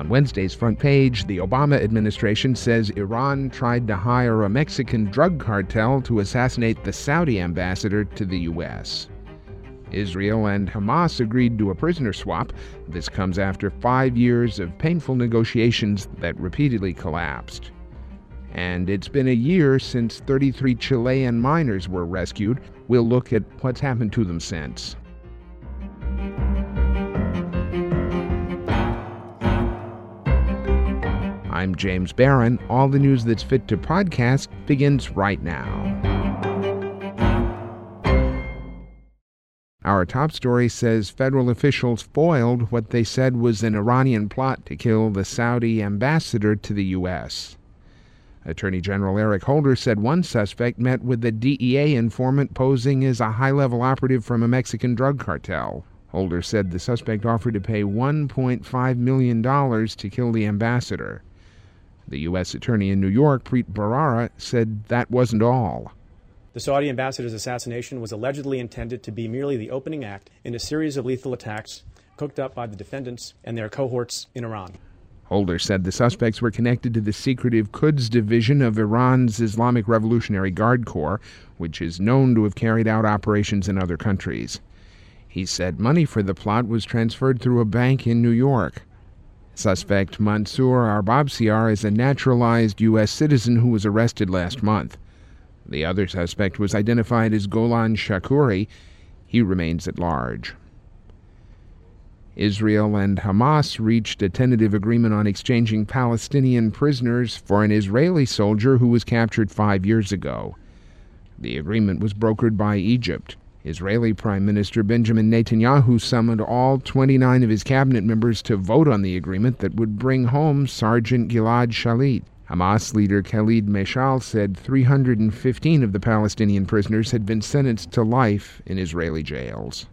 On Wednesday's front page, the Obama administration says Iran tried to hire a Mexican drug cartel to assassinate the Saudi ambassador to the U.S. Israel and Hamas agreed to a prisoner swap. This comes after 5 years of painful negotiations that repeatedly collapsed. And it's been a year since 33 Chilean miners were rescued. We'll look at what's happened to them since. I'm James Barron. All the news that's fit to podcast begins right now. Our top story says federal officials foiled what they said was an Iranian plot to kill the Saudi ambassador to the U.S. Attorney General Eric Holder said one suspect met with a DEA informant posing as a high-level operative from a Mexican drug cartel. Holder said the suspect offered to pay $1.5 million to kill the ambassador. The U.S. Attorney in New York, Preet Bharara, said that wasn't all. The Saudi ambassador's assassination was allegedly intended to be merely the opening act in a series of lethal attacks cooked up by the defendants and their cohorts in Iran. Holder said the suspects were connected to the secretive Quds division of Iran's Islamic Revolutionary Guard Corps, which is known to have carried out operations in other countries. He said money for the plot was transferred through a bank in New York. Suspect Mansour Arbabsiar is a naturalized U.S. citizen who was arrested last month. The other suspect was identified as Golan Shakuri. He remains at large. Israel and Hamas reached a tentative agreement on exchanging Palestinian prisoners for an Israeli soldier who was captured 5 years ago. The agreement was brokered by Egypt. Israeli Prime Minister Benjamin Netanyahu summoned all 29 of his cabinet members to vote on the agreement that would bring home Sergeant Gilad Shalit. Hamas leader Khalid Meshal said 315 of the Palestinian prisoners had been sentenced to life in Israeli jails.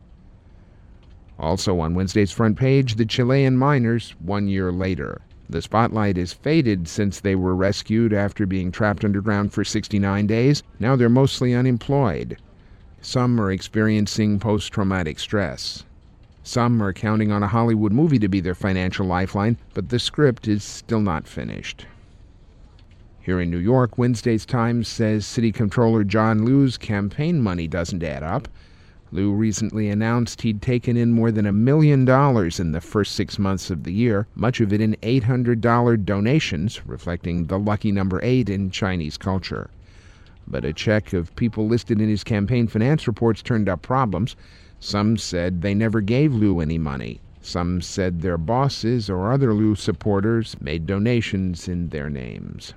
Also on Wednesday's front page, the Chilean miners 1 year later. The spotlight has faded since they were rescued after being trapped underground for 69 days. Now they're mostly unemployed. Some are experiencing post-traumatic stress. Some are counting on a Hollywood movie to be their financial lifeline, but the script is still not finished. Here in New York, Wednesday's Times says City Comptroller John Liu's campaign money doesn't add up. Liu recently announced he'd taken in more than $1 million in the first 6 months of the year, much of it in $800 donations, reflecting the lucky number 8 in Chinese culture. But a check of people listed in his campaign finance reports turned up problems. Some said they never gave Liu any money. Some said their bosses or other Liu supporters made donations in their names.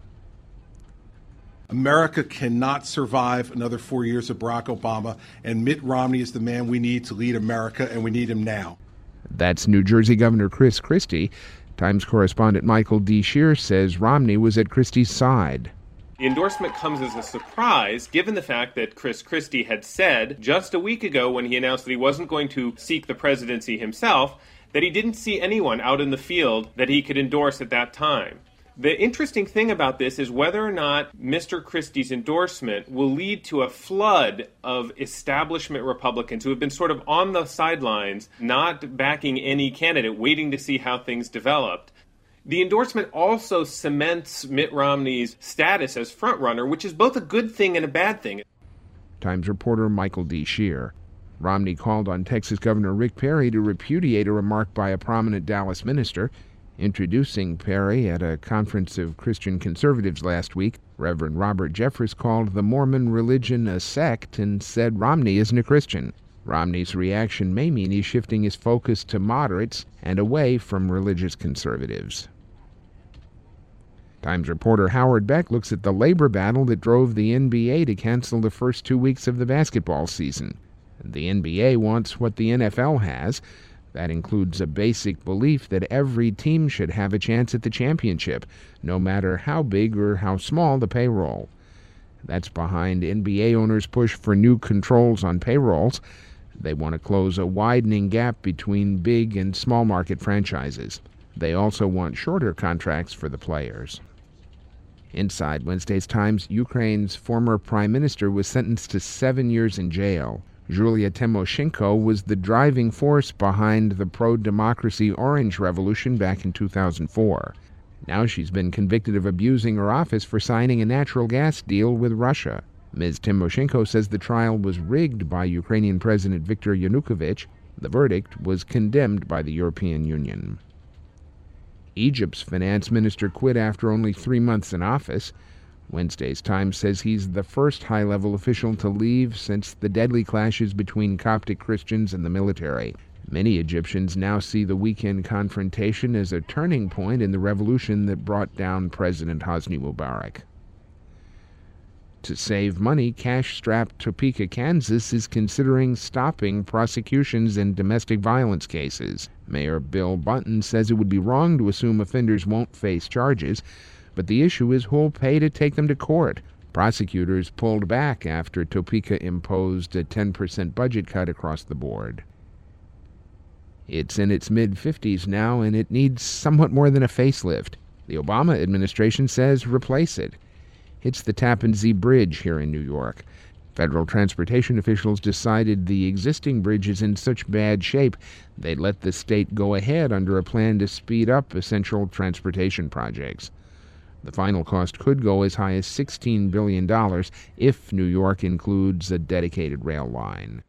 America cannot survive another 4 years of Barack Obama, and Mitt Romney is the man we need to lead America, and we need him now. That's New Jersey Governor Chris Christie. Times correspondent Michael D. Shear says Romney was at Christie's side. The endorsement comes as a surprise, given the fact that Chris Christie had said just a week ago when he announced that he wasn't going to seek the presidency himself, that he didn't see anyone out in the field that he could endorse at that time. The interesting thing about this is whether or not Mr. Christie's endorsement will lead to a flood of establishment Republicans who have been sort of on the sidelines, not backing any candidate, waiting to see how things developed. The endorsement also cements Mitt Romney's status as frontrunner, which is both a good thing and a bad thing. Times reporter Michael D. Shear. Romney called on Texas Governor Rick Perry to repudiate a remark by a prominent Dallas minister. Introducing Perry at a conference of Christian conservatives last week, Reverend Robert Jeffress called the Mormon religion a sect and said Romney isn't a Christian. Romney's reaction may mean he's shifting his focus to moderates and away from religious conservatives. Times reporter Howard Beck looks at the labor battle that drove the NBA to cancel the first 2 weeks of the basketball season. The NBA wants what the NFL has. That includes a basic belief that every team should have a chance at the championship, no matter how big or how small the payroll. That's behind NBA owners' push for new controls on payrolls. They want to close a widening gap between big and small market franchises. They also want shorter contracts for the players. Inside Wednesday's Times, Ukraine's former prime minister was sentenced to 7 years in jail. Julia Tymoshenko was the driving force behind the pro-democracy Orange Revolution back in 2004. Now she's been convicted of abusing her office for signing a natural gas deal with Russia. Ms. Tymoshenko says the trial was rigged by Ukrainian President Viktor Yanukovych. The verdict was condemned by the European Union. Egypt's finance minister quit after only 3 months in office. Wednesday's Times says he's the first high-level official to leave since the deadly clashes between Coptic Christians and the military. Many Egyptians now see the weekend confrontation as a turning point in the revolution that brought down President Hosni Mubarak. To save money, cash-strapped Topeka, Kansas is considering stopping prosecutions in domestic violence cases. Mayor Bill Bunton says it would be wrong to assume offenders won't face charges, but the issue is who'll pay to take them to court. Prosecutors pulled back after Topeka imposed a 10% budget cut across the board. It's in its mid-50s now, and it needs somewhat more than a facelift. The Obama administration says replace it. It's the Tappan Zee Bridge here in New York. Federal transportation officials decided the existing bridge is in such bad shape they'd let the state go ahead under a plan to speed up essential transportation projects. The final cost could go as high as $16 billion if New York includes a dedicated rail line.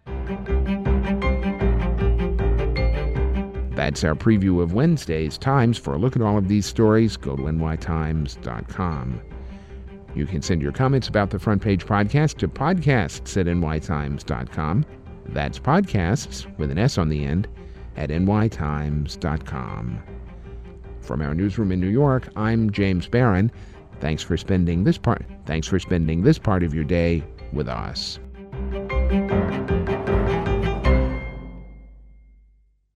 That's our preview of Wednesday's Times. For a look at all of these stories, go to nytimes.com. You can send your comments about the Front Page Podcast to podcasts@nytimes.com. That's podcasts, with an S on the end, at nytimes.com. From our newsroom in New York, I'm James Barron. Thanks for spending this part of your day with us.